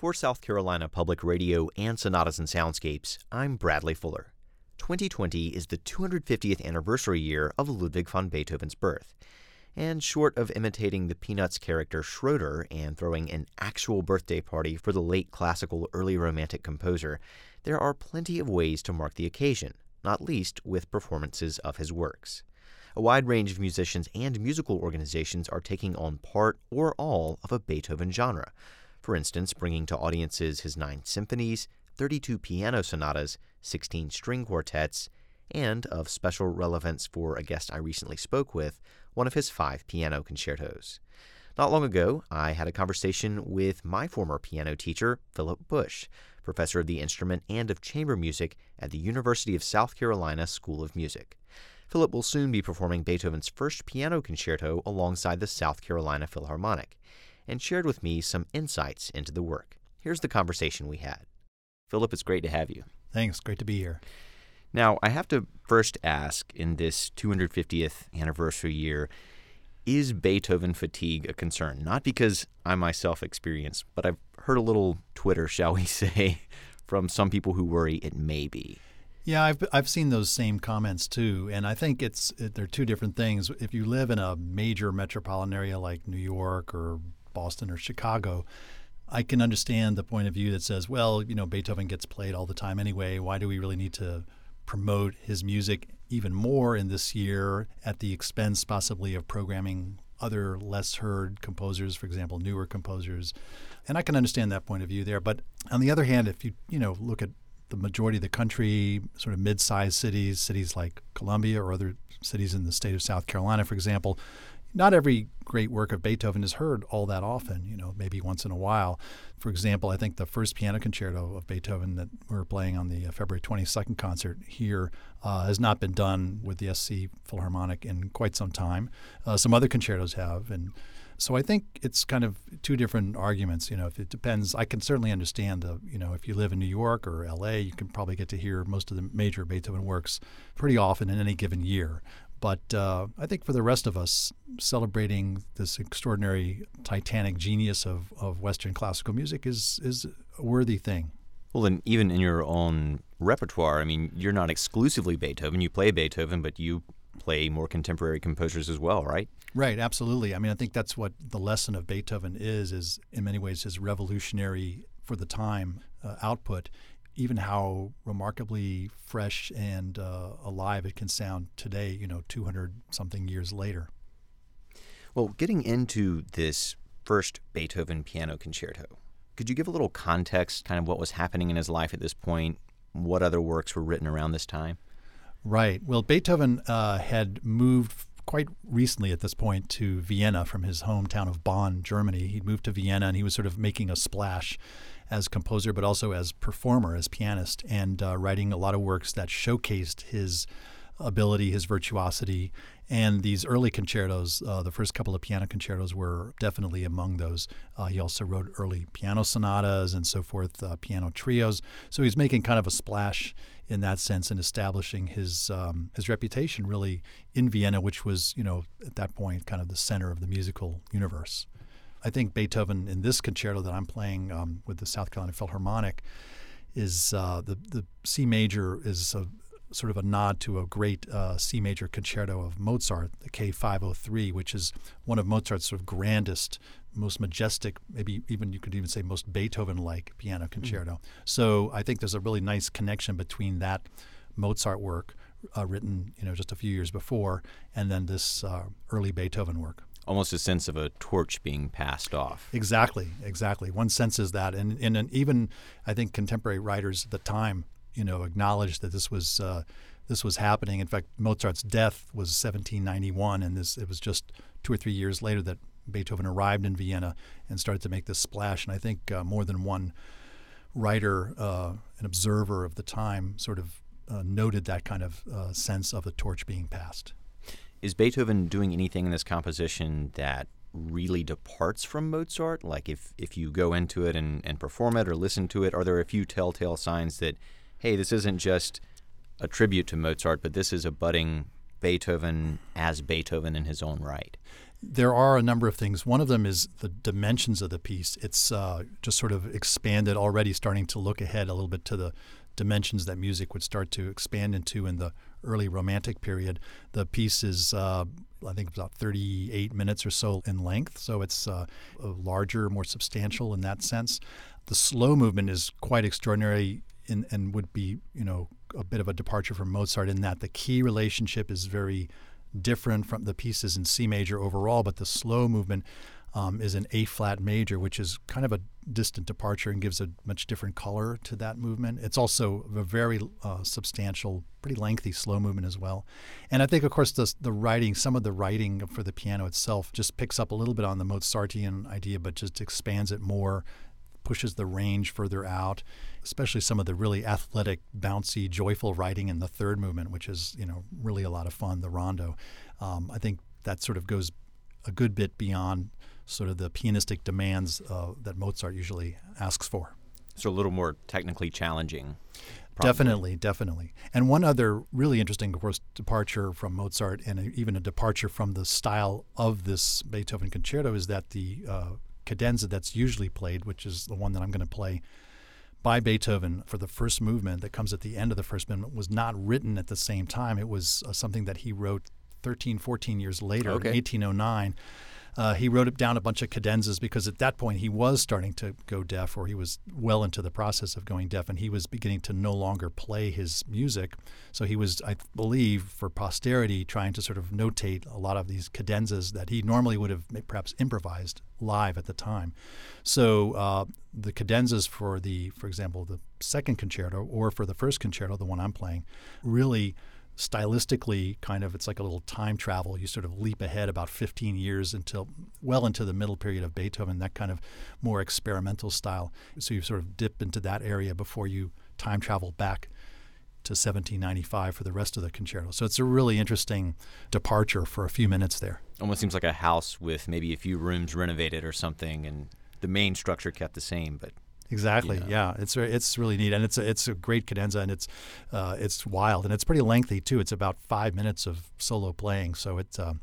For South Carolina Public Radio and Sonatas and Soundscapes, I'm Bradley Fuller. 2020 is the 250th anniversary year of Ludwig van Beethoven's birth. And short of imitating the Peanuts character Schroeder and throwing an actual birthday party for the late classical early romantic composer, there are plenty of ways to mark the occasion, not least with performances of his works. A wide range of musicians and musical organizations are taking on part or all of a Beethoven genre. For instance, bringing to audiences his 9 symphonies, 32 piano sonatas, 16 string quartets, and, of special relevance for a guest I recently spoke with, one of his 5 piano concertos. Not long ago, I had a conversation with my former piano teacher, Philip Bush, professor of the instrument and of chamber music at the University of South Carolina School of Music. Philip will soon be performing Beethoven's first piano concerto alongside the South Carolina Philharmonic, and shared with me some insights into the work. Here's the conversation we had. Philip, it's great to have you. Thanks. Great to be here. Now, I have to first ask, in this 250th anniversary year, is Beethoven fatigue a concern? Not because I myself experienced, but I've heard a little Twitter, shall we say, from some people who worry it may be. Yeah, I've seen those same comments too, and I think they're two different things. If you live in a major metropolitan area like New York or Boston or Chicago, I can understand the point of view that says, well, Beethoven gets played all the time anyway. Why do we really need to promote his music even more in this year at the expense possibly of programming other less heard composers, for example, newer composers? And I can understand that point of view there. But on the other hand, if you look at the majority of the country, sort of mid-sized cities like Columbia or other cities in the state of South Carolina, for example, not every great work of Beethoven is heard all that often, maybe once in a while. For example, I think the first piano concerto of Beethoven that we're playing on the February 22nd concert here has not been done with the SC Philharmonic in quite some time. Some other concertos have. And so I think it's kind of two different arguments. If it depends, I can certainly understand, if you live in New York or LA, you can probably get to hear most of the major Beethoven works pretty often in any given year. But I think for the rest of us, celebrating this extraordinary titanic genius of Western classical music is a worthy thing. Well, and even in your own repertoire, you're not exclusively Beethoven. You play Beethoven, but you play more contemporary composers as well, right? Right, absolutely. I think that's what the lesson of Beethoven is in many ways his revolutionary for the time output. Even how remarkably fresh and alive it can sound today, 200-something years later. Well, getting into this first Beethoven piano concerto, could you give a little context, kind of what was happening in his life at this point, what other works were written around this time? Right. Well, Beethoven had moved quite recently at this point to Vienna from his hometown of Bonn, Germany. He'd moved to Vienna, and he was sort of making a splash as composer, but also as performer, as pianist, and writing a lot of works that showcased his ability, his virtuosity. And these early concertos, the first couple of piano concertos were definitely among those. He also wrote early piano sonatas and so forth, piano trios. So he's making kind of a splash in that sense and establishing his reputation really in Vienna, which was, at that point, kind of the center of the musical universe. I think Beethoven in this concerto that I'm playing with the South Carolina Philharmonic is the C major is sort of a nod to a great C major concerto of Mozart, the K503, which is one of Mozart's sort of grandest, most majestic, maybe even you could even say most Beethoven-like piano concerto. So I think there's a really nice connection between that Mozart work written just a few years before and then this early Beethoven work. Almost a sense of a torch being passed off. Exactly. One senses that. And even, I think, contemporary writers at the time, acknowledged that this was happening. In fact, Mozart's death was 1791, and it was just 2 or 3 years later that Beethoven arrived in Vienna and started to make this splash. And I think more than one writer, an observer of the time, sort of noted that kind of sense of the torch being passed. Is Beethoven doing anything in this composition that really departs from Mozart? Like if you go into it and perform it or listen to it, are there a few telltale signs that, hey, this isn't just a tribute to Mozart, but this is a budding Beethoven as Beethoven in his own right? There are a number of things. One of them is the dimensions of the piece. It's just sort of expanded already, starting to look ahead a little bit to the dimensions that music would start to expand into in the early Romantic period. The piece is, I think, about 38 minutes or so in length, so it's larger, more substantial in that sense. The slow movement is quite extraordinary and would be, a bit of a departure from Mozart in that the key relationship is very different from the pieces in C major overall, but the slow movement is an A flat major, which is kind of a distant departure and gives a much different color to that movement. It's also a very substantial, pretty lengthy slow movement as well. And I think, of course, the writing, some of the writing for the piano itself just picks up a little bit on the Mozartian idea, but just expands it more, pushes the range further out, especially some of the really athletic, bouncy, joyful writing in the third movement, which is, really a lot of fun, the rondo. I think that sort of goes a good bit beyond sort of the pianistic demands that Mozart usually asks for. So a little more technically challenging. Probably. Definitely. And one other really interesting, of course, departure from Mozart, and even a departure from the style of this Beethoven concerto, is that the cadenza that's usually played, which is the one that I'm going to play by Beethoven for the first movement that comes at the end of the first movement, was not written at the same time. It was something that he wrote 13, 14 years later, in 1809. He wrote it down a bunch of cadenzas because at that point he was starting to go deaf, or he was well into the process of going deaf, and he was beginning to no longer play his music. So he was, I believe, for posterity, trying to sort of notate a lot of these cadenzas that he normally would have perhaps improvised live at the time. So the cadenzas for example, the second concerto, or for the first concerto, the one I'm playing, really stylistically it's like a little time travel. You sort of leap ahead about 15 years well into the middle period of Beethoven, that kind of more experimental style. So you sort of dip into that area before you time travel back to 1795 for the rest of the concerto. So it's a really interesting departure for a few minutes there. Almost seems like a house with maybe a few rooms renovated or something, and the main structure kept the same, but exactly. Yeah, it's really neat, and it's a great cadenza, and it's wild, and it's pretty lengthy too. It's about 5 minutes of solo playing, so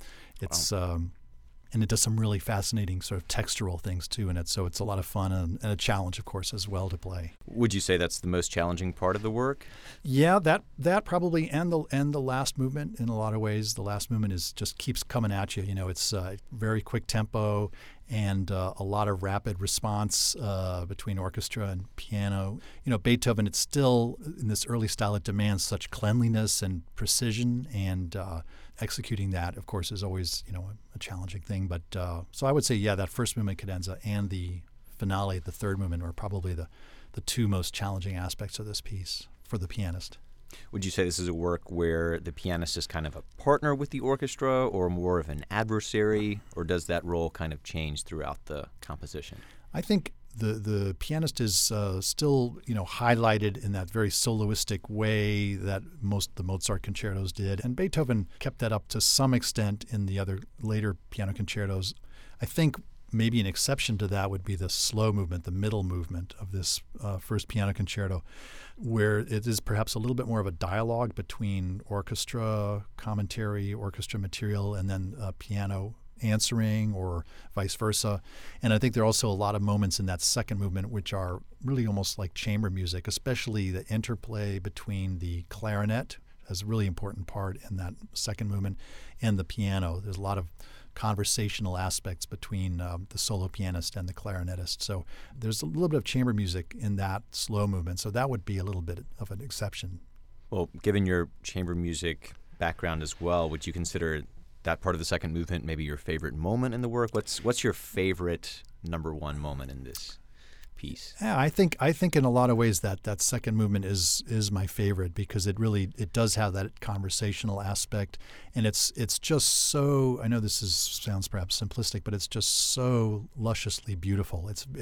wow. And it does some really fascinating sort of textural things too in it. So it's a lot of fun and a challenge, of course, as well to play. Would you say that's the most challenging part of the work? Yeah, that probably, and the last movement in a lot of ways. The last movement just keeps coming at you. It's very quick tempo and a lot of rapid response between orchestra and piano. Beethoven, it's still in this early style, it demands such cleanliness and precision, and executing that, of course, is always, a challenging thing. But so I would say, that first movement cadenza and the finale, the third movement, are probably the two most challenging aspects of this piece for the pianist. Would you say this is a work where the pianist is kind of a partner with the orchestra, or more of an adversary, or does that role kind of change throughout the composition? I think the pianist is still, highlighted in that very soloistic way that most of the Mozart concertos did, and Beethoven kept that up to some extent in the other later piano concertos. I think maybe an exception to that would be the slow movement, the middle movement of this first piano concerto, where it is perhaps a little bit more of a dialogue between orchestra commentary, orchestra material, and then piano answering, or vice versa. And I think there are also a lot of moments in that second movement which are really almost like chamber music, especially the interplay between the clarinet as a really important part in that second movement and the piano. There's a lot of conversational aspects between the solo pianist and the clarinetist. So there's a little bit of chamber music in that slow movement. So that would be a little bit of an exception. Well, given your chamber music background as well, would you consider that part of the second movement maybe your favorite moment in the work? What's your favorite number one moment in this piece? Yeah, I think in a lot of ways that second movement is my favorite, because it does have that conversational aspect, and it's just so, I know this sounds perhaps simplistic, but it's just so lusciously beautiful. It's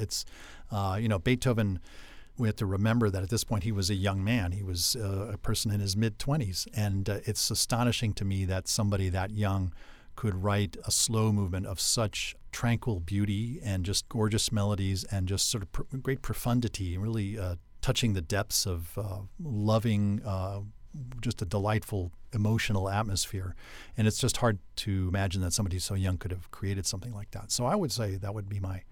Beethoven, we have to remember that at this point he was a young man. He was a person in his mid-20s, and it's astonishing to me that somebody that young could write a slow movement of such tranquil beauty and just gorgeous melodies and just sort of great profundity, really touching the depths of loving just a delightful emotional atmosphere. And it's just hard to imagine that somebody so young could have created something like that. So I would say that would be my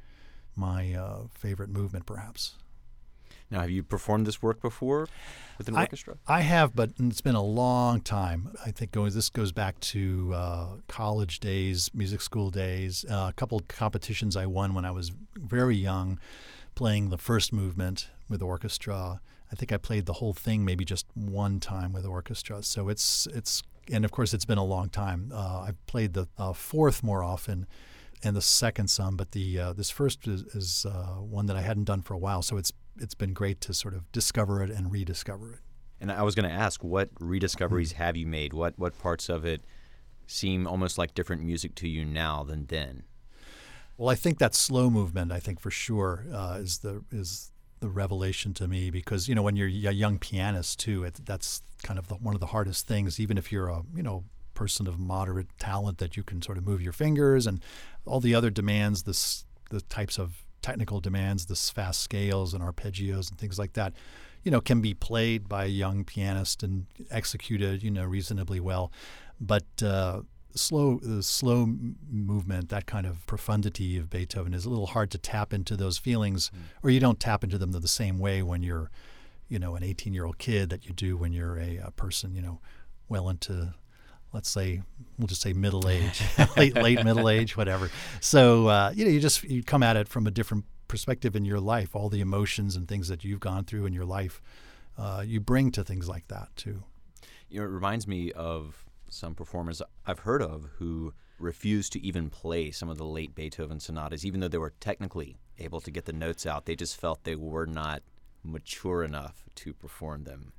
favorite movement, perhaps. Now, have you performed this work before with an orchestra? I have, but it's been a long time. I think this goes back to college days, music school days, a couple of competitions I won when I was very young, playing the first movement with orchestra. I think I played the whole thing maybe just one time with orchestra. So it's and of course it's been a long time. I've played the fourth more often, and the second some, but this first is one that I hadn't done for a while. So it's been great to sort of discover it and rediscover it. And I was going to ask, what rediscoveries have you made? What parts of it seem almost like different music to you now than then? Well, I think that slow movement, I think for sure, is the revelation to me, because when you're a young pianist too, that's kind of one of the hardest things. Even if you're a person of moderate talent, that you can sort of move your fingers, and all the other demands, the types of technical demands, the fast scales and arpeggios and things like that, can be played by a young pianist and executed, reasonably well. But the slow movement, that kind of profundity of Beethoven, is a little hard to tap into those feelings, or you don't tap into them the same way when you're, an 18-year-old kid that you do when you're a person, well into, let's say, we'll just say middle age, late middle age, whatever. So, you come at it from a different perspective in your life. All the emotions and things that you've gone through in your life, you bring to things like that too. It reminds me of some performers I've heard of who refused to even play some of the late Beethoven sonatas, even though they were technically able to get the notes out. They just felt they were not mature enough to perform them.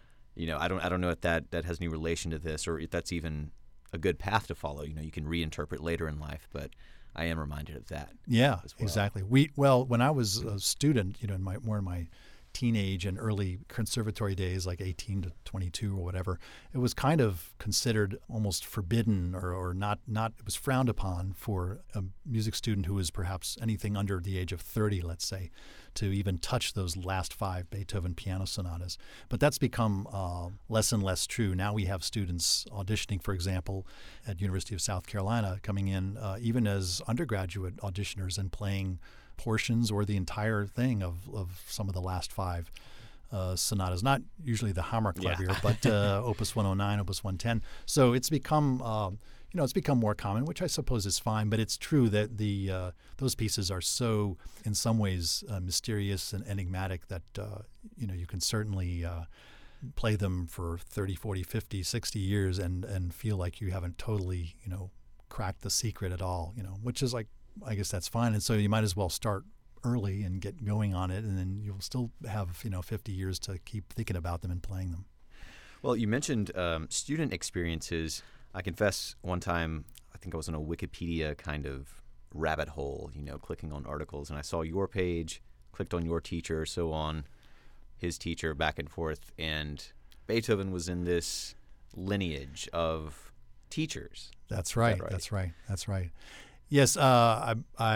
I don't know if that has any relation to this, or if that's even a good path to follow. You can reinterpret later in life, but I am reminded of that. Yeah, as well. Exactly. When I was a student, in my teenage and early conservatory days, like 18 to 22 or whatever, it was kind of considered almost forbidden or not. It was frowned upon for a music student who was perhaps anything under the age of 30, let's say, to even touch those last 5 Beethoven piano sonatas. But that's become less and less true. Now we have students auditioning, for example, at University of South Carolina, coming in even as undergraduate auditioners and playing portions or the entire thing of some of the last 5 sonatas. Not usually the Hammerklavier, but Opus 109, Opus 110. So it's become it's become more common, which I suppose is fine. But it's true that those pieces are so, in some ways, mysterious and enigmatic that you can certainly play them for 30, 40, 50, 60 years and feel like you haven't totally cracked the secret at all. Which is like, I guess that's fine. And so you might as well start early and get going on it, and then you'll still have 50 years to keep thinking about them and playing them. Well, you mentioned student experiences. I confess, one time I think I was in a Wikipedia kind of rabbit hole, clicking on articles, and I saw your page, clicked on your teacher, so on his teacher, back and forth, and Beethoven was in this lineage of teachers. That's right. That's right. Yes, I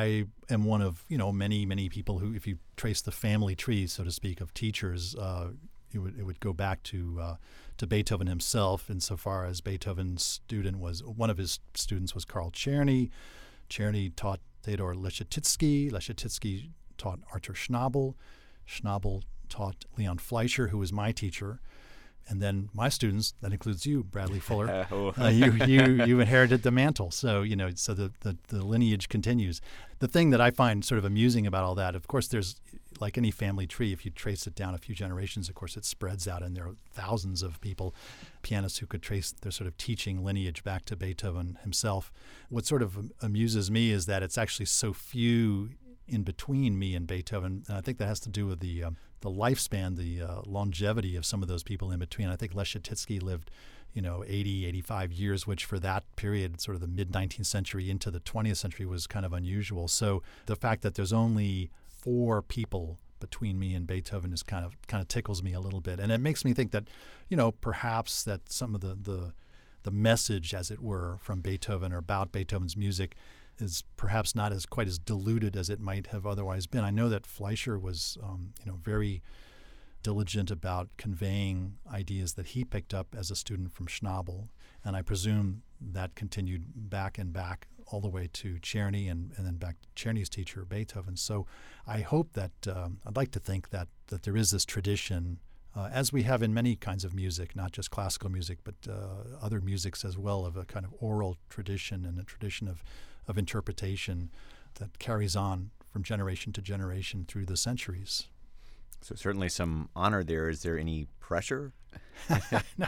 am one of many people who, if you trace the family tree, so to speak, of teachers, it would go back to Beethoven himself. Insofar as Beethoven's one of his students was Karl Czerny. Czerny taught Theodor Leschetizky. Leschetizky taught Arthur Schnabel. Schnabel taught Leon Fleischer, who was my teacher. And then my students, that includes you, Bradley Fuller, you inherited the mantle. So, so the lineage continues. The thing that I find sort of amusing about all that, of course, there's, like any family tree, if you trace it down a few generations, of course, it spreads out, and there are thousands of people, pianists, who could trace their sort of teaching lineage back to Beethoven himself. What sort of amuses me is that it's actually so few in between me and Beethoven, and I think that has to do with the lifespan, the longevity of some of those people in between. I think Leschetizky lived, 80, 85 years, which for that period, sort of the mid-19th century into the 20th century, was kind of unusual. So the fact that there's only 4 people between me and Beethoven is kind of tickles me a little bit, and it makes me think that, perhaps that some of the message, as it were, from Beethoven or about Beethoven's music is perhaps not quite as diluted as it might have otherwise been. I know that Fleischer was, very diligent about conveying ideas that he picked up as a student from Schnabel. And I presume that continued back and back all the way to Czerny and then back to Czerny's teacher, Beethoven. So I hope that, I'd like to think that there is this tradition, as we have in many kinds of music, not just classical music, but other musics as well, of a kind of oral tradition and a tradition of interpretation that carries on from generation to generation through the centuries. So certainly some honor there. Is there any pressure? No,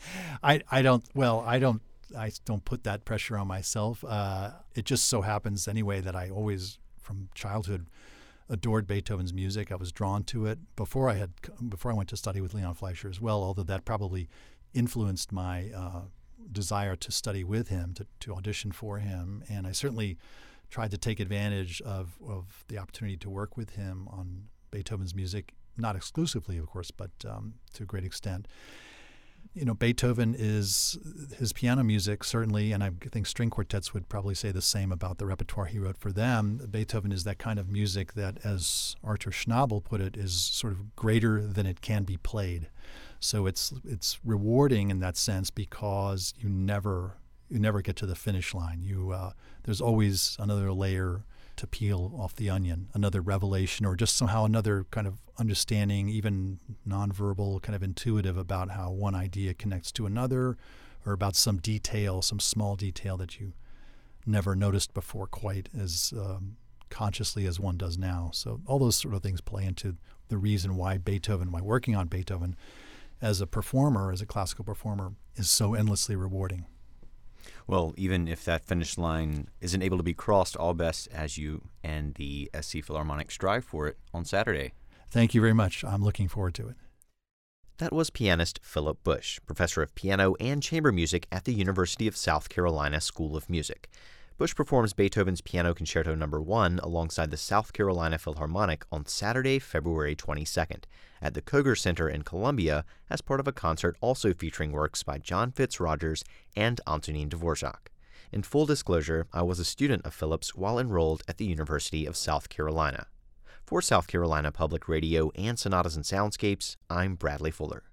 I don't. Well, I don't put that pressure on myself. It just so happens anyway that I always, from childhood, adored Beethoven's music. I was drawn to it before I went to study with Leon Fleischer as well. Although that probably influenced my desire to study with him, to audition for him, and I certainly tried to take advantage of the opportunity to work with him on Beethoven's music. Not exclusively, of course, but to a great extent. You know, Beethoven is his piano music, certainly, and I think string quartets would probably say the same about the repertoire he wrote for them. Beethoven is that kind of music that, as Arthur Schnabel put it, is sort of greater than it can be played. So it's rewarding in that sense because you never get to the finish line. There's always another layer to peel off the onion, another revelation, or just somehow another kind of understanding, even nonverbal, kind of intuitive, about how one idea connects to another, or about some detail, some small detail that you never noticed before quite as consciously as one does now. So all those sort of things play into the reason why working on Beethoven as a performer, as a classical performer, is so endlessly rewarding. Well, even if that finish line isn't able to be crossed, all best as you and the SC Philharmonic strive for it on Saturday. Thank you very much. I'm looking forward to it. That was pianist Philip Bush, professor of piano and chamber music at the University of South Carolina School of Music. Bush performs Beethoven's Piano Concerto No. 1 alongside the South Carolina Philharmonic on Saturday, February 22nd, at the Koger Center in Columbia as part of a concert also featuring works by John Fitz Rogers and Antonin Dvorak. In full disclosure, I was a student of Philip's while enrolled at the University of South Carolina. For South Carolina Public Radio and Sonatas and Soundscapes, I'm Bradley Fuller.